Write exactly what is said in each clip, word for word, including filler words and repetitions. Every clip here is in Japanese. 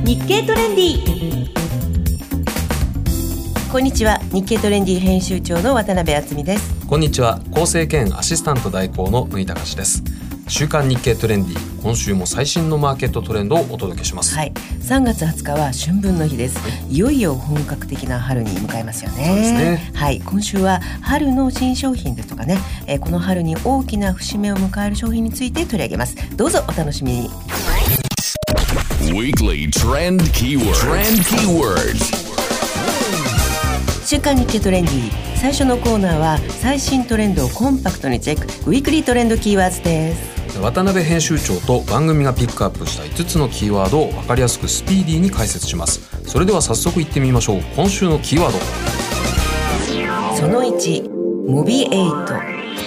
日経トレンディ。こんにちは、日経トレンディ編集長の渡辺敦美です。 こんにちは、構成兼アシスタント代行の縫隆です。週刊日経トレンディ、今週も最新のマーケットトレンドをお届けします。 はい、さんがつはつかは春分の日です、はい、いよいよ本格的な春に向かいますよね。 そうですね。 はい、今週は春の新商品ですとかね、えー、この春に大きな節目を迎える商品について取り上げます。どうぞお楽しみに。 Weekly Trend Keyword Trend Keywords 週刊日経トレンディ、最初のコーナーは最新トレンドをコンパクトにチェック、ウィークリートレンドキーワードです。 渡辺編集長と番組がピックアップしたいつつのキーワードを分かりやすくスピーディーに解説します。それでは早速いってみましょう。今週のキーワード、 そのいち、モビエイト。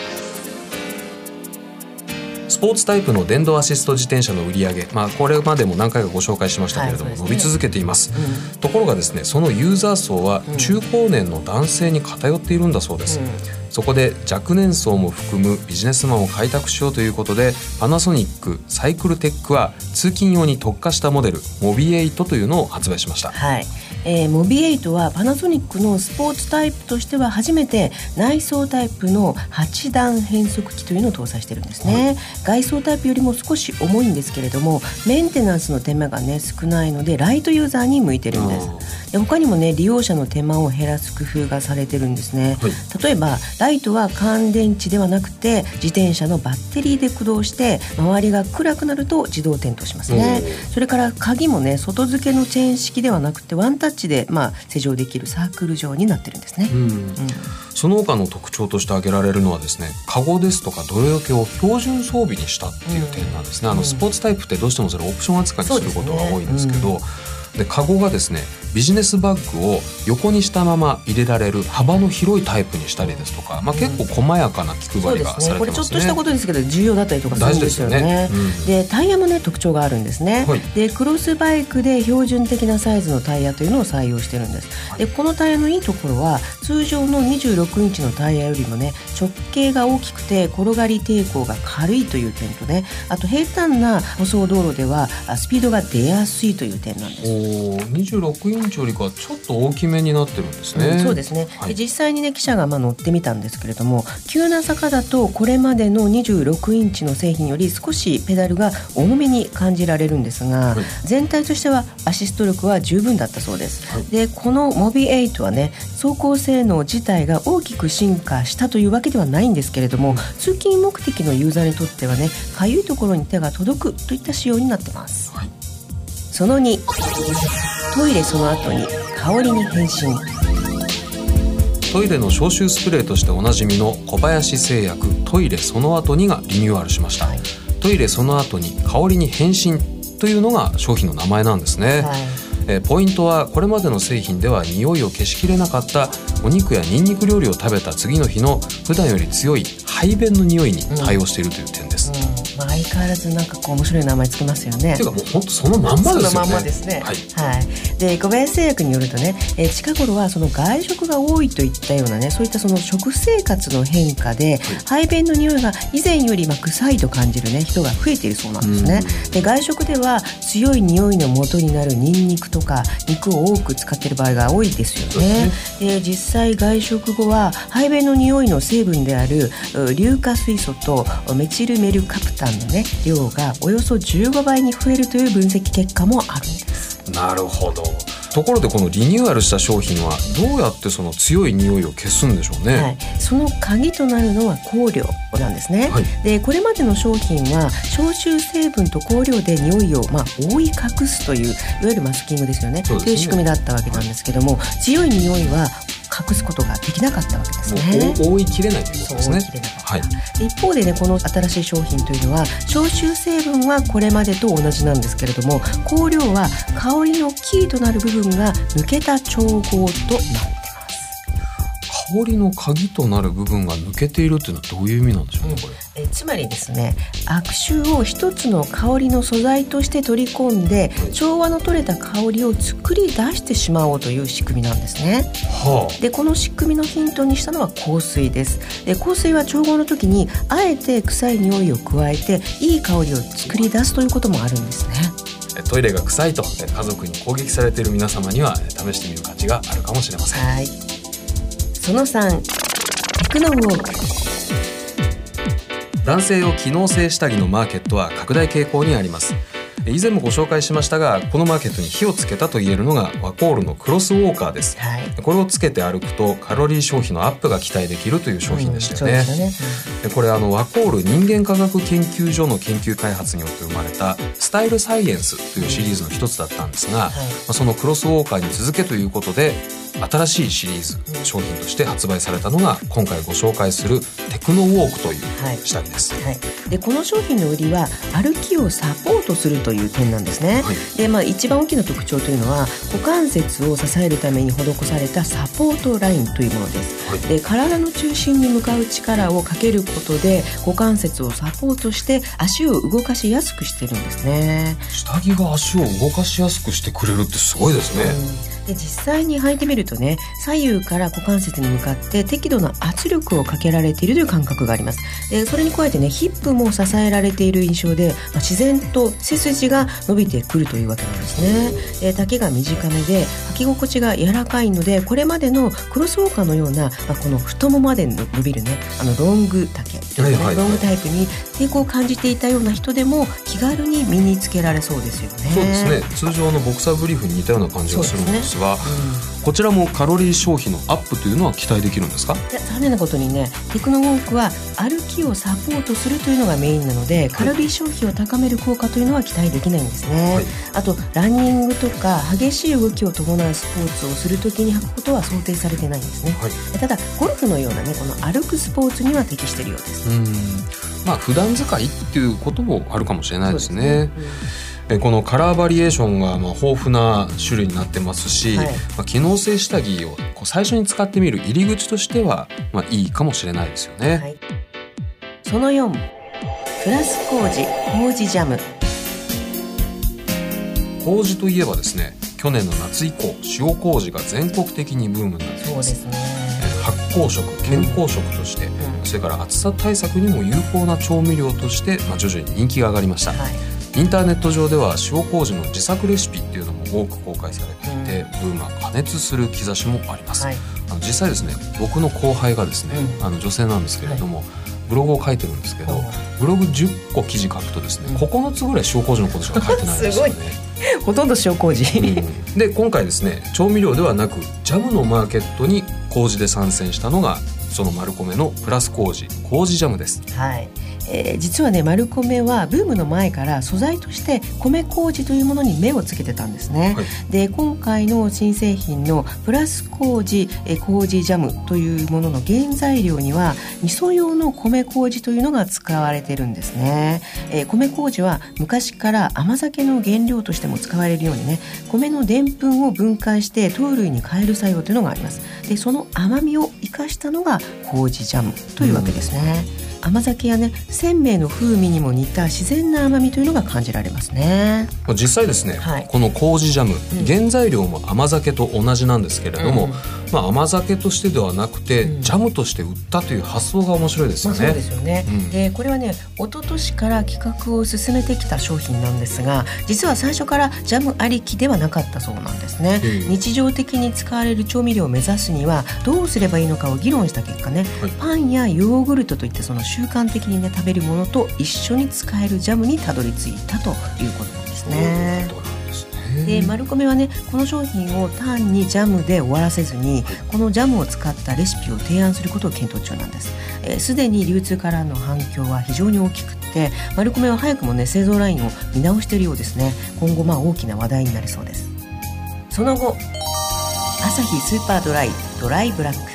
スポーツタイプの電動アシスト自転車の売り上げ、まあ、これまでも何回かご紹介しましたけれども、はい、ね、伸び続けています、うん、ところがですね、そのユーザー層は中高年の男性に偏っているんだそうです、うん、そこで若年層も含むビジネスマンを開拓しようということで、パナソニックサイクルテックは通勤用に特化したモデルモビエイトというのを発売しました。 はい、えー、モビエイトはパナソニックのスポーツタイプとしては初めて内装タイプのはち段変速機というのを搭載しているんですね、はい、外装タイプよりも少し重いんですけれども、メンテナンスの手間が、ね、少ないのでライトユーザーに向いてるんです。で、他にもね、利用者の手間を減らす工夫がされてるんですね、はい、例えばライトは乾電池ではなくて自転車のバッテリーで駆動して周りが暗くなると自動点灯しますね。それから鍵もね、外付けのチェーン式ではなくてワンタッチで、まあ、施錠できるサークル状になってるんですね、うんうん、 その他の特徴として挙げられるのはですね、カゴですとか泥よけを標準装備にしたっていう点なんですね、うん、あのスポーツタイプってどうしてもそれオプション扱いにすることが多いんですけど、で、カゴがですね、ビジネスバッグを横にしたまま入れられる幅の広いタイプにしたりですとか、まあ、結構細やかな気配りがされてますね。 これちょっとしたことですけど重要だったりとかするんですよね。大事ですよね、うん、でタイヤもね、特徴があるんですね、はい、でクロスバイクで標準的なサイズのタイヤというのを採用してるんです、はい、でこのタイヤのいいところは通常のにじゅうろくインチのタイヤよりもね、直径が大きくて転がり抵抗が軽いという点とね、あと平坦な舗装道路ではスピードが出やすいという点なんです。 おにじゅうろくインチよりかはちょっと大きめになってるんですね、 うん、そうですね、はい、で実際にね、記者がまあ乗ってみたんですけれども、急な坂だとこれまでのにじゅうろくインチの製品より少しペダルが重めに感じられるんですが、はい、全体としてはアシスト力は十分だったそうです、はい、でこのモビエイトはね、走行性能自体が大きく進化したというわけではないんですけれども、うん、通勤目的のユーザーにとってはね、かゆいところに手が届くといった仕様になってます、はい、そのに、トイレその後に香りに変身。 トイレの消臭スプレーとしておなじみの小林製薬トイレその後にがリニューアルしました、はい、トイレその後に香りに変身というのが商品の名前なんですね、はい、えポイントはこれまでの製品では匂いを消しきれなかったお肉やニンニク料理を食べた次の日の普段より強い排便の匂いに対応しているという点です、うんうん、 まあ、相変わらずなんかこう面白い名前つけますよね。 ていうかもう本当そのまんまですよね。 そのまんまですね、はいはい、で小林製薬によるとね、えー、近頃はその外食が多いといったようなね、そういったその食生活の変化で、はい、排便の匂いが以前よりまあ臭いと感じる、ね、人が増えているそうなんですね。で外食では強い匂いの元になるニンニクとか肉を多く使っている場合が多いですよね。で実際外食後は排便の匂いの成分である硫化水素とメチルメルカプタンの、ね、量がおよそじゅうごばいに増えるという分析結果もあるんです。 なるほど。ところでこのリニューアルした商品はどうやってその強い匂いを消すんでしょうね、 はい、その鍵となるのは香料なんですね、はい、でこれまでの商品は消臭成分と香料で匂いをまあ覆い隠すといういわゆるマスキングですよね、そうですね、という仕組みだったわけなんですけども、はい、強い匂いは隠すことができなかったわけですね。 覆いきれないということですね。 覆いきれなかった、はい、一方でね、この新しい商品というのは消臭成分はこれまでと同じなんですけれども、香料は香りのキーとなる部分が抜けた調合となってます。 香りの鍵となる部分が抜けているっていうのはどういう意味なんでしょうね、これ。 えつまりですね、悪臭を一つの香りの素材として取り込んで、はい、調和の取れた香りを作り出してしまおうという仕組みなんですね、はあ、でこの仕組みのヒントにしたのは香水です。で香水は調合の時にあえて臭い匂いを加えていい香りを作り出すということもあるんですね。 トイレが臭いと家族に攻撃されている皆様には試してみる価値があるかもしれません。 はい。そのさん、テクノウォーク。 男性用機能性下着のマーケットは拡大傾向にあります。以前もご紹介しましたが、このマーケットに火をつけたと言えるのがワコールのクロスウォーカーです、はい、これをつけて歩くとカロリー消費のアップが期待できるという商品でしたよね、うん、そうですよね、うん、これあのワコール人間科学研究所の研究開発によって生まれたスタイルサイエンスというシリーズの一つだったんですが、はい、そのクロスウォーカーに続けということで新しいシリーズ商品として発売されたのが今回ご紹介するテクノウォークという下着です、はいはい、でこの商品の売りは歩きをサポートするという点なんですね、はい、でまあ、一番大きな特徴というのは股関節を支えるために施されたサポートラインというものです、はい、で体の中心に向かう力をかけることで股関節をサポートして足を動かしやすくしているんですね。 下着が足を動かしやすくしてくれるってすごいですね、 うん、で実際に履いてみるとね、左右から股関節に向かって適度な圧力をかけられているという感覚があります。でそれに加えてね、ヒップも支えられている印象で、まあ、自然と背筋が伸びてくるというわけなんですね。で丈が短めで履き心地が柔らかいので、これまでのクロスウォーカーのような、まあ、この太ももまで伸びるね、あのロング丈、はいはいはい、ロングタイプに抵抗を感じていたような人でも気軽に身につけられそうですよね。 そうですね、通常のボクサーブリーフに似たような感じがするんですが、こちらもカロリー消費のアップというのは期待できるんですか？ いや、残念なことにね、テクノウォークは歩きをサポートするというのがメインなので、カロリー消費を高める効果というのは期待できないんですね、はい、あとランニングとか激しい動きを伴うスポーツをするときに履くことは想定されてないんですね、はい、ただゴルフのようなね、この歩くスポーツには適しているようです。 うーん、まあ普段使いっていうこともあるかもしれないですね。そうですね、うん、このカラーバリエーションがまあ豊富な種類になってますし、はい、まあ、機能性下着をこう最初に使ってみる入り口としてはまあいいかもしれないですよね、はい、 そのよん、プラス麹麹ジャム。 麹といえばですね、去年の夏以降塩麹が全国的にブームになっています。 そうですね、 発酵食、健康食として、うん、それから暑さ対策にも有効な調味料として、まあ、徐々に人気が上がりました、はい、インターネット上では塩麹の自作レシピっていうのも多く公開されていて、うん、ブームは過熱する兆しもあります、はい、あの実際ですね、僕の後輩がですね、うん、あの女性なんですけれども、はい、ブログを書いてるんですけど、ブログじゅっこ記事書くとですね、うん、ここのつぐらい塩麹のことしか書いてないんですよね。すごいほとんど塩麹、うん、 で今回ですね、調味料ではなくジャムのマーケットに麹で参戦したのがそのマルコメのプラス麹麹ジャムです、 はい、えー、実はね、マルコメはブームの前から素材として米麹というものに目をつけてたんですね、はい、で今回の新製品のプラス麹、えー、麹ジャムというものの原材料には味噌用の米麹というのが使われてるんですね、えー、米麹は昔から甘酒の原料としても使われるようにね、米のでんぷんを分解して糖類に変える作用というのがあります。でその甘みを生かしたのが麹ジャムというわけですね、うん、甘酒やね、せんべいの風味にも似た自然な甘みというのが感じられますね。 実際ですね、はい、この麹ジャム、うん、原材料も甘酒と同じなんですけれども、うん、まあ、甘酒としてではなくて、うん、ジャムとして売ったという発想が面白いですよね、 まあ、そうですよね、うん、でこれはね、一昨年から企画を進めてきた商品なんですが、実は最初からジャムありきではなかったそうなんですね、うん、日常的に使われる調味料を目指すにはどうすればいいのかを議論した結果ね、はい、パンやヨーグルトといってその習慣的にね食べるものと一緒に使えるジャムにたどり着いたということなんですね。でマルコメはね、この商品を単にジャムで終わらせずに、このジャムを使ったレシピを提案することを検討中なんです。すで、えー、に流通からの反響は非常に大きくて、マルコメは早くもね製造ラインを見直しているようですね。今後まあ大きな話題になりそうです。その後、アサヒスーパードライドライブラック。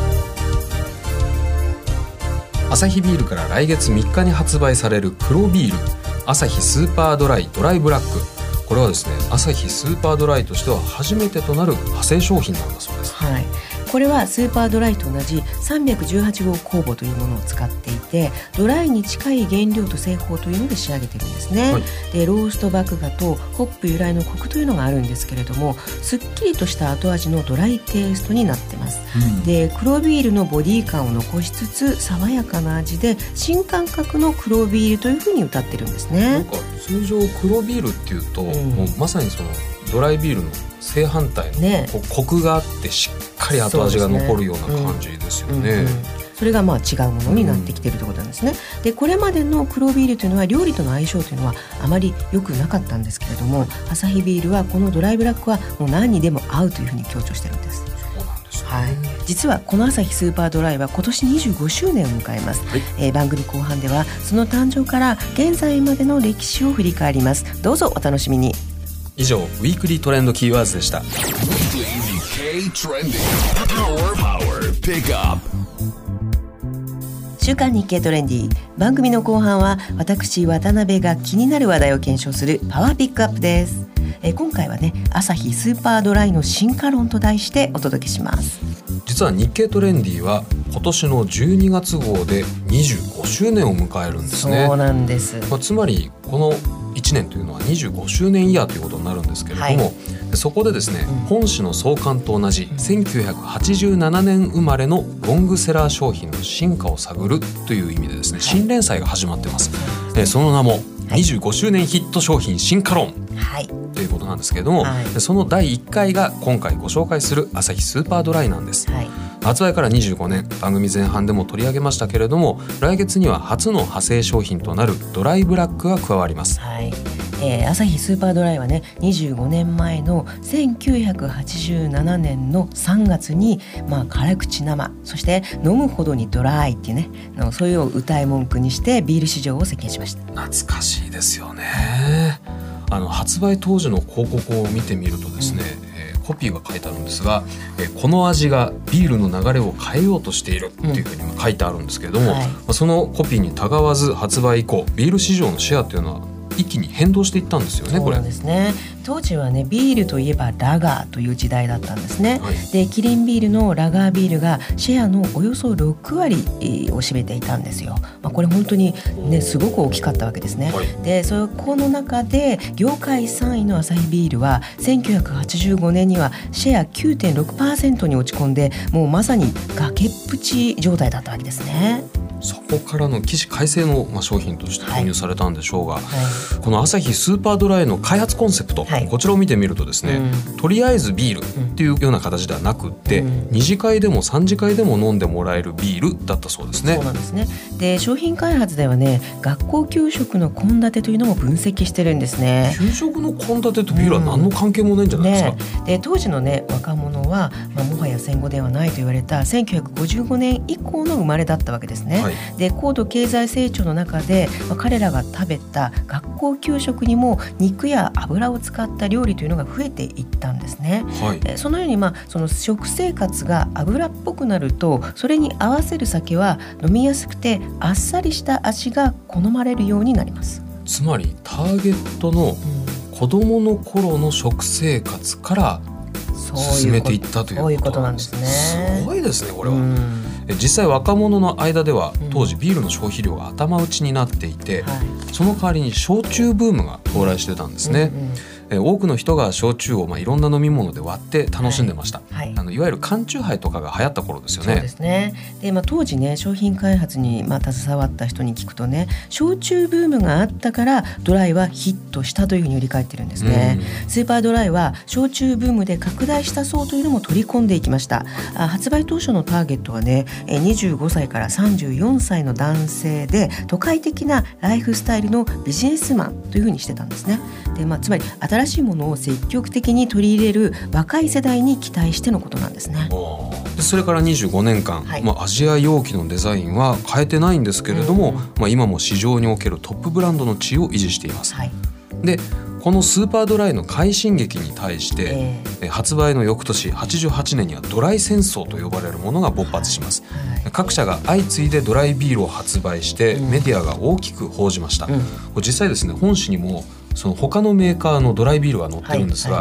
アサヒビールから来月みっかに発売される黒ビール、アサヒスーパードライドライブラック。これはですね、アサヒスーパードライとしては初めてとなる派生商品なんだそうです。 はい、 これはスーパードライと同じさんびゃくじゅうはちごう酵母というものを使っていて、ドライに近い原料と製法というので仕上げているんですね、はい、でロースト麦芽とホップ由来のコクというのがあるんですけれども、すっきりとした後味のドライテイストになってます、うん、で黒ビールのボディ感を残しつつ爽やかな味で新感覚の黒ビールというふうに歌ってるんですね。 なんか通常黒ビールっていうと、うん、もうまさにそのドライビールの正反対の、ね、コクがあってしっかり後味が残るような感じですよね。うんうんうん、 それがまあ違うものになってきているということなんですね、うん、でこれまでの黒ビールというのは料理との相性というのはあまり良くなかったんですけれども、アサヒビールはこのドライブラックはもう何にでも合うというふうに強調しているんです。 そうなんですね、 はい、実はこのアサヒスーパードライは今年にじゅうごしゅうねんを迎えます、はい、えー、番組後半ではその誕生から現在までの歴史を振り返ります。どうぞお楽しみに。 以上ウィークリートレンドキーワードでした。 週刊日経トレンディ、番組の後半は私渡辺が気になる話題を検証するパワーピックアップです。えー、今回はね、アサヒスーパードライの進化論と題してお届けします。 実は日経トレンディは今年のじゅうにがつ号でにじゅうごしゅうねんを迎えるんですね。 そうなんです、 まあ、つまりこのいちねんというのはにじゅうごしゅうねんイヤーということになるんですけれども、はい、そこでですね、うん、本誌の創刊と同じせんきゅうひゃくはちじゅうななねん生まれのロングセラー商品の進化を探るという意味でですね、新連載が始まってます、えー、その名もにじゅうごしゅうねんヒット商品進化論、はい、ということなんですけれども、はい、そのだいいっかいが今回ご紹介するアサヒスーパードライなんです、はい、発売からにじゅうごねん、番組前半でも取り上げましたけれども、来月には初の派生商品となるドライブラックが加わります、はい、 えー、アサヒスーパードライはね、にじゅうごねんまえのせんきゅうひゃくはちじゅうななねんのさんがつに、まあ、辛口生、そして飲むほどにドライっていうね、のそういう歌い文句にしてビール市場を席巻しました。 懐かしいですよね。あの発売当時の広告を見てみるとですね、うん、えー、コピーが書いてあるんですが、えー、この味がビールの流れを変えようとしているっていうふうに書いてあるんですけれども、うん、はい、まあ、そのコピーにたがわず発売以降ビール市場のシェアっていうのは一気に変動していったんですよね。 そうなんですね。当時はね、ビールといえばラガーという時代だったんですね、はい、でキリンビールのラガービールがシェアのおよそろくわりを占めていたんですよ、まあ、これ本当に、ね、すごく大きかったわけですね、はい、でそこの中で業界さんいのアサヒビールはせんきゅうひゃくはちじゅうごねんにはシェア きゅうてんろくパーセント に落ち込んで、もうまさに崖っぷち状態だったわけですね。 そこからの起死回生の商品として導入されたんでしょうが、はいはい、このアサヒスーパードライの開発コンセプト、はい、こちらを見てみるとですね、うん、とりあえずビールっていうような形ではなくって、うん、に次会でもさん次会でも飲んでもらえるビールだったそうですね。 そうなんですね。で商品開発ではね、学校給食の献立というのも分析してるんですね。 給食の献立とビールは何の関係もないんじゃないですか、うんね、 で当時のね若者は、まあ、もはや戦後ではないと言われたせんきゅうひゃくごじゅうごねん以降の生まれだったわけですね、はい、で高度経済成長の中で、まあ、彼らが食べた学校給食にも肉や油を使った料理というのが増えていったんですね、はい、えそのように、まあ、その食生活が油っぽくなると、それに合わせる酒は飲みやすくてあっさりした味が好まれるようになります。 つまりターゲットの子どもの頃の食生活から進めていったということなんですね。すごいですねこれは。実際若者の間では当時ビールの消費量が頭打ちになっていて、うん、はい、その代わりに焼酎ブームが到来してたんですね、うんうん、え多くの人が焼酎をまあいろんな飲み物で割って楽しんでました、はいはい、あのいわゆる缶チューハイとかが流行った頃ですよね。 そうですね。で、まあ、当時ね商品開発にまあ携わった人に聞くとね、焼酎ブームがあったからドライはヒットしたというふうに振り返ってるんですね、うん、スーパードライは焼酎ブームで拡大した層というのも取り込んでいきました。あ発売当初のターゲットはねにじゅうごさいからさんじゅうよんさいの男性で、都会的なライフスタイルのビジネスマンというふうにしてたんですね。で、まあ、つまり新しいものを積極的に取り入れる若い世代に期待してのことなんですね。 でそれからにじゅうごねんかん、はい、まあ、アジア容器のデザインは変えてないんですけれども、うんまあ、今も市場におけるトップブランドの地位を維持しています、はい、でこのスーパードライの快進撃に対して、えー、発売の翌年はちじゅうはちねんにはドライ戦争と呼ばれるものが勃発します、はいはい、各社が相次いでドライビールを発売して、うん、メディアが大きく報じました、うん、実際ですね本誌にもその他のメーカーのドライビールが載ってるんですが、はいはい、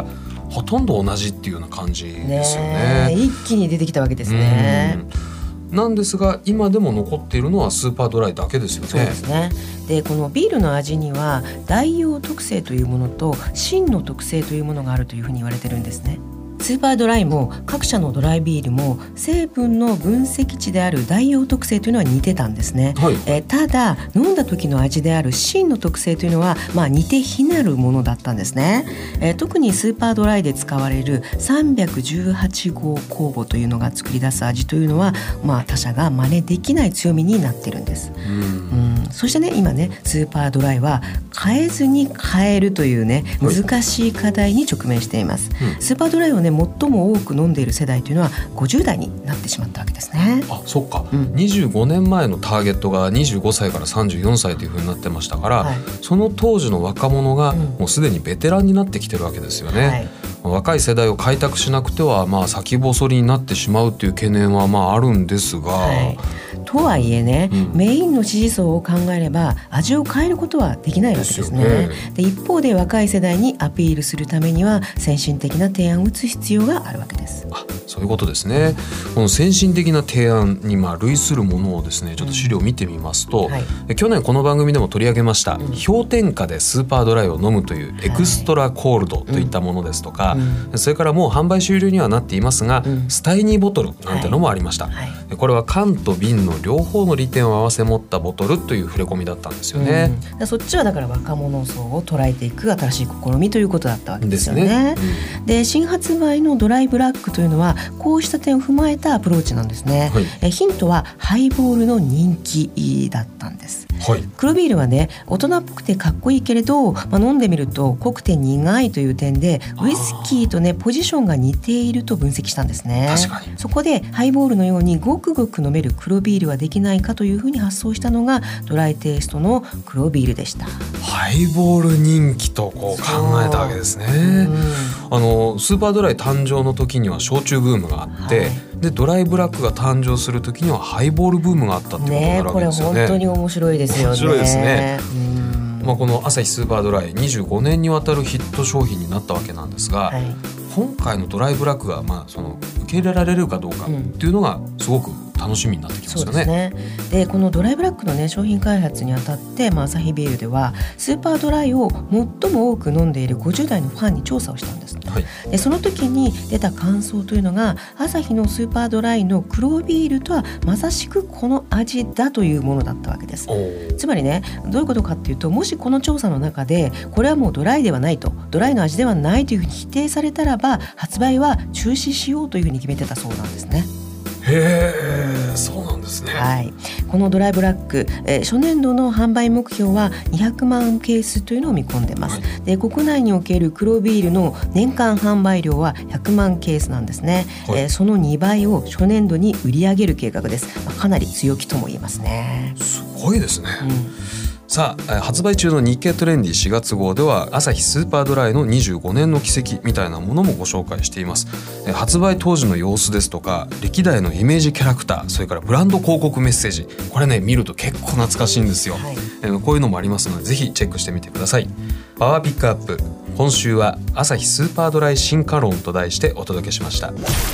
ほとんど同じっていうような感じですよね。 ね、一気に出てきたわけですね。 なんですが今でも残っているのはスーパードライだけですよね。 そうですね。でこのビールの味には代用特性というものと真の特性というものがあるというふうに言われてるんですね。スーパードライも各社のドライビールも成分の分析値である代用特性というのは似てたんですね、はい、えただ飲んだ時の味である真の特性というのは、まあ、似て非なるものだったんですね、え特にスーパードライで使われるさんびゃくじゅうはちごう酵母というのが作り出す味というのは、まあ、他社が真似できない強みになっているんです。うんうん、そしてね今ねスーパードライは変えずに変えるというね難しい課題に直面しています、はい、スーパードライをね最も多く飲んでいる世代というのはごじゅうだいになってしまったわけですね。 あ、そっか、うん、にじゅうごねんまえのターゲットがにじゅうごさいからさんじゅうよんさいというふうになってましたから、はい、その当時の若者がもうすでにベテランになってきてるわけですよね、はい、若い世代を開拓しなくては、まあ、先細りになってしまうという懸念はまああるんですが、はい、 とはいえね、うん、メインの支持層を考えれば味を変えることはできないわけですね。ですよね。で一方で若い世代にアピールするためには先進的な提案を打つ必要があるわけです。 あ、そういうことですね。この先進的な提案にまあ類するものをですねちょっと資料を見てみますと、うんはい、去年この番組でも取り上げました、うん、氷点下でスーパードライを飲むというエクストラコールドといったものですとか、はいうん、それからもう販売終了にはなっていますが、うん、スタイニーボトルなんてのもありました、はいはい、これは缶と瓶の両方の利点を合わせ持ったボトルという触れ込みだったんですよね、 うん、そっちはだから若者層を捉えていく新しい試みということだったわけですよね。ですね、うん、で新発売のドライブラックというのはこうした点を踏まえたアプローチなんですね、はい、えヒントはハイボールの人気だったんです、はい、黒ビールはね大人っぽくてかっこいいけれど、まあ、飲んでみると濃くて苦いという点でウイスキーとねポジションが似ていると分析したんですね。 確かに。 そこでハイボールのようにごくごく飲める黒ビールはできないかというふうに発想したのがドライテイストの黒ビールでした。 ハイボール人気とこう考えたわけですね。あのスーパードライ誕生の時には焼酎ブームがあって、はい、でドライブラックが誕生する時にはハイボールブームがあったってことになるわけですよね。 これ本当に面白いですよね。 面白いですね。まあ、このアサヒスーパードライにじゅうごねんにわたるヒット商品になったわけなんですが、はい、今回のドライブラックがまあその受け入れられるかどうかっていうのがすごく楽しみになってきますよね。 そうですね。でこのドライブラックの、ね、商品開発にあたって、まあ、アサヒビールではスーパードライを最も多く飲んでいるごじゅうだいのファンに調査をしたんです、はい、でその時に出た感想というのがアサヒのスーパードライの黒ビールとはまさしくこの味だというものだったわけです。つまりねどういうことかっていうと、もしこの調査の中でこれはもうドライではないと、ドライの味ではないというふうに否定されたらば発売は中止しようというふうに決めてたそうなんですね。 へー、そうなんですね。 はい、このドライブラック、えー、初年度の販売目標はにひゃくまんケースというのを見込んでます、はい、で国内における黒ビールの年間販売量はひゃくまんケースなんですね、はい、えー、そのにばいを初年度に売り上げる計画です、まあ、かなり強気とも言えますね。 すごいですね、うん。さあ発売中の日経トレンディしがつ号ではアサヒスーパードライのにじゅうごねんの軌跡みたいなものもご紹介しています。発売当時の様子ですとか歴代のイメージキャラクター、それからブランド広告メッセージ、これね見ると結構懐かしいんですよ、はい、こういうのもありますのでぜひチェックしてみてください。パワーピックアップ、今週はアサヒスーパードライ進化論と題してお届けしました。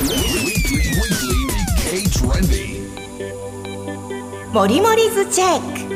モリモリズチェック。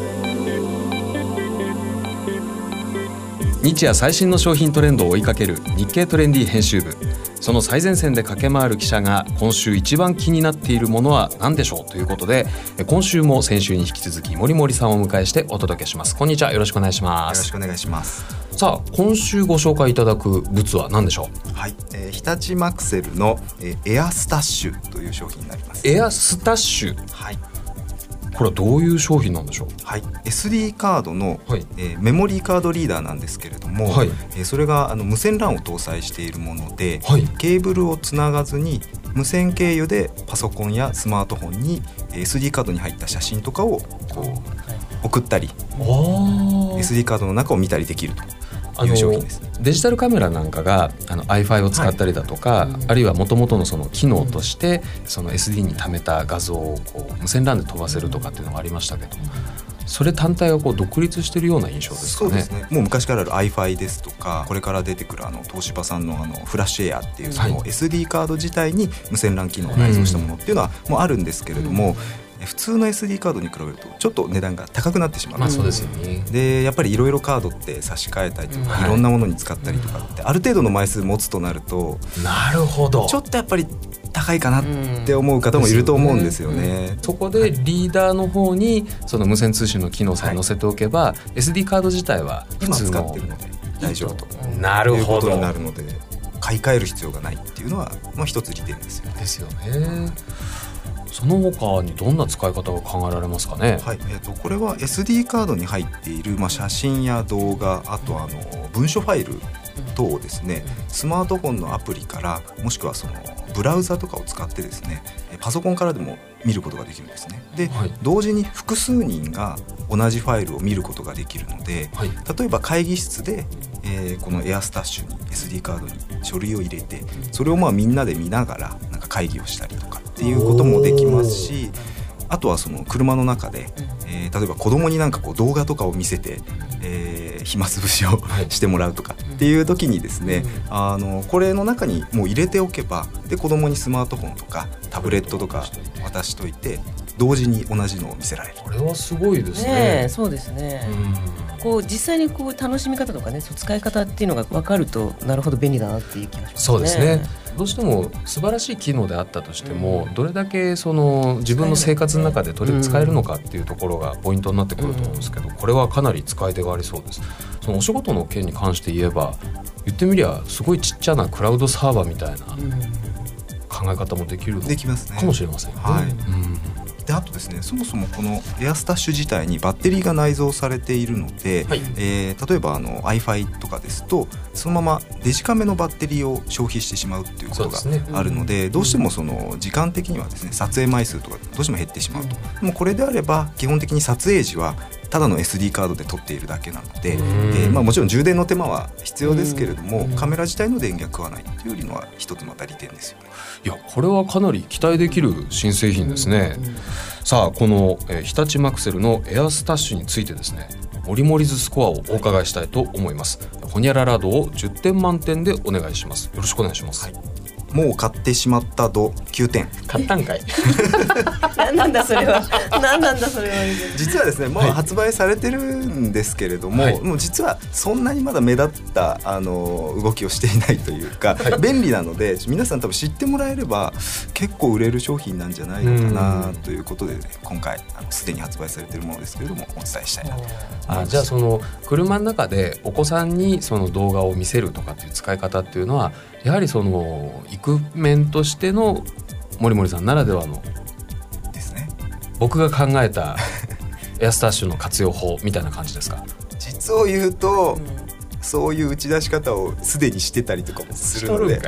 日夜最新の商品トレンドを追いかける日経トレンディ編集部、その最前線で駆け回る記者が今週一番気になっているものは何でしょうということで、今週も先週に引き続き森森さんをお迎えしてお届けします。こんにちは、よろしくお願いします。 よろしくお願いします。 さあ今週ご紹介いただく物は何でしょう。 はい、えー、日立マクセルの、えー、エアスタッシュという商品になります。 エアスタッシュ、 はい、 これはどういう商品なんでしょう。 はい、エスディー カードの、はい、えー、メモリーカードリーダーなんですけれども、はい、えー、それがあの無線 ラン を搭載しているもので、はい、ケーブルをつながずに無線経由でパソコンやスマートフォンに エスディー カードに入った写真とかをこう送ったり、エスディー カードの中を見たりできるという商品です。 デジタルカメラなんかがあの iFi を使ったりだとか、はい、あるいは元々のその機能として、うん、その エスディー に貯めた画像をこう無線 ラン で飛ばせるとかっていうのがありましたけど、 それ単体がこう独立しているような印象ですかね。 そうですね。もう昔からある アイファイ ですとか、これから出てくるあの東芝さんのあのフラッシュエアっていうその エスディー カード自体に無線 ラン 機能を内蔵したものっていうのはもうあるんですけれども、うん、普通の エスディー カードに比べるとちょっと値段が高くなってしまう、 まあ、そうですよね。 でやっぱりいろいろカードって差し替えたりとか、うん、いろんなものに使ったりとかってある程度の枚数持つとなると、 なるほど、 ちょっとやっぱり高いかなって思う方もいると思うんですよね。うんうん、そこでリーダーの方にその無線通信の機能さえ載せておけば、はい、エスディー カード自体は普通の今使ってるので大丈夫と、 うん、なるほど、 いうことになるので買い替える必要がないっていうのは、まあ、一つ利点ですよね。 ですよね。その他にどんな使い方が考えられますかね。 はい、えー、とこれは エスディー カードに入っている、まあ、写真や動画、あとあの文書ファイル等をですね、スマートフォンのアプリからもしくはそのブラウザとかを使ってですね、パソコンからでも見ることができるんですね。で、はい、同時に複数人が同じファイルを見ることができるので、はい、例えば会議室で、えー、このエアスタッシュに エスディー カードに書類を入れて、それをまあみんなで見ながらなんか会議をしたりとかっていうこともできますし、あとはその車の中で、えー、例えば子供になんかこう動画とかを見せて、えー、暇つぶしをしてもらうとかっていう時にですね、あのこれの中にもう入れておけば、で子供にスマートフォンとかタブレットとか渡しといて同時に同じのを見せられる。 これはすごいですね。 ね、そうですね。うん、こう実際にこう楽しみ方とかね、そう使い方っていうのが分かると、なるほど便利だなっていう気がしますね。 そうですね。どうしても素晴らしい機能であったとしても、うん、どれだけその自分の生活の中で取り使えるのかっていうところがポイントになってくると思うんですけど、これはかなり使い手がありそうです。そのお仕事の件に関して言えば、言ってみりゃすごいちっちゃなクラウドサーバーみたいな考え方もできるのかもしれませんね。 はい、うん、であとですね、そもそもこのエアスタッシュ自体にバッテリーが内蔵されているので、はい、えー、例えばあの アイファイ とかですとそのままデジカメのバッテリーを消費してしまうっていうことがあるの で, で、ね、うん、どうしてもその時間的にはですね、撮影枚数とかどうしても減ってしまうと、うん、でもこれであれば基本的に撮影時はただの エスディー カードで撮っているだけなので、えーまあ、もちろん充電の手間は必要ですけれども、カメラ自体の電源はないというのは一つまた利点ですよね。 いや、これはかなり期待できる新製品ですね。うんうん、さあ、この、えー、日立マクセルのエアスタッシュについてですね、モリモリズスコアをお伺いしたいと思います。ホニャララ度をじゅってん満点でお願いします。よろしくお願いします。はい、 もう買ってしまった度きゅうてん。 買ったんかい。 なんだそれは。なんなんだそれは。 実はですね、もう発売されてるんですけれども、はい、もう実はそんなにまだ目立ったあの動きをしていないというか、はい、便利なので皆さん多分知ってもらえれば結構売れる商品なんじゃないのかなということで、ね、今回すでに発売されているものですけれどもお伝えしたいなと。 あ、じゃあその車の中でお子さんにその動画を見せるとかっていう使い方っていうのは、やはりそのイクメンとしての森森さんならではのですね。 僕が考えたエアスタッシュの活用法みたいな感じですか。 実を言うと、うん、そういう打ち出し方をすでにしてたりとかもするので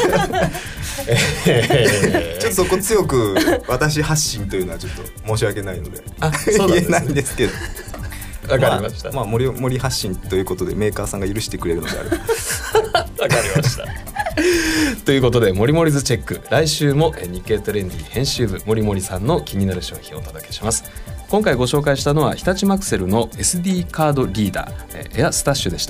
ちょっとそこ強く私発信というのはちょっと申し訳ないのであ、そうなんですね、言えないんですけどわかりました。 まあ、まあ、森, 森発信ということでメーカーさんが許してくれるのであればわかりましたということで、モリモリズチェック、来週も日経トレンディ編集部森森さんの気になる商品をお届けします。今回ご紹介したのは日立マクセルの エスディー カードリーダーエアスタッシュでした。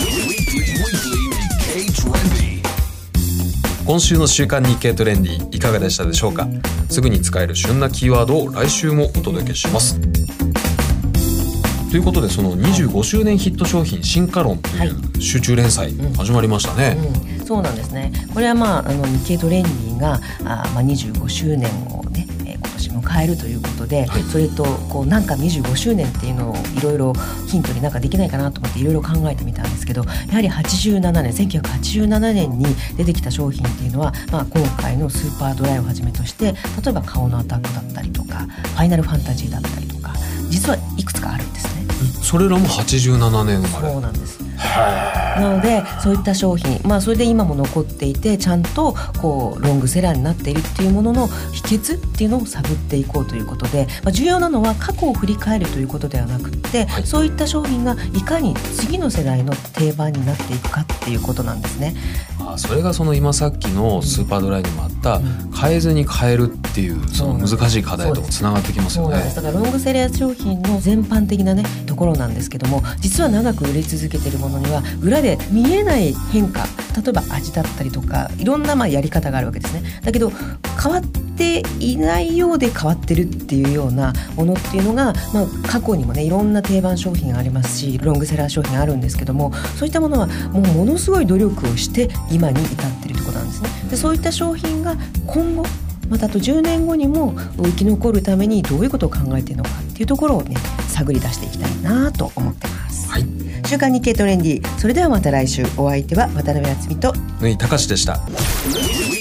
今週の週刊日経トレンディいかがでしたでしょうか。すぐに使える旬なキーワードを来週もお届けします。ということで、そのにじゅうごしゅうねんヒット商品進化論という集中連載始まりましたね。 うんうん、そうなんですね。これは、まあ、あの日経トレンディがあ、まあ、にじゅうごしゅうねんをね、えー、今年迎えるということで、はい、それとこうなんかにじゅうごしゅうねんっていうのをいろいろヒントになんかできないかなと思っていろいろ考えてみたんですけど、やはりはちじゅうななねんせんきゅうひゃくはちじゅうななねんに出てきた商品っていうのは、まあ、今回のスーパードライをはじめとして、例えば顔のアタックだったりとかファイナルファンタジーだったりとか、実はいくつかあるんですね。 それらもはちじゅうななねん生まれ。 そうなんです。 なのでそういった商品、まあ、それで今も残っていてちゃんとこうロングセラーになっているっていうものの秘訣っていうのを探っていこうということで、まあ、重要なのは過去を振り返るということではなくて、はい、そういった商品がいかに次の世代の定番になっていくかっていうことなんですね。 あ、それがその今さっきのスーパードライにもあった、うん、変えずに変えるっていうその難しい課題ともつながってきますよね。 そうなんです。だからロングセラー商品の全般的なねところなんですけども、実は長く売れ続けているものには裏で見えない変化、例えば味だったりとかいろんなまあやり方があるわけですね。だけど変わっていないようで変わってるっていうようなものっていうのが、まあ、過去にもねいろんな定番商品がありますしロングセラー商品があるんですけども、そういったものはもうものすごい努力をして今に至っているということなんですね。でそういった商品が今後またあとじゅうねんごにも生き残るためにどういうことを考えているのかっていうところをね探り出していきたいなと思ってます、はい、週刊日経トレンディ、それではまた来週。お相手は渡辺敦美と縫井隆でした。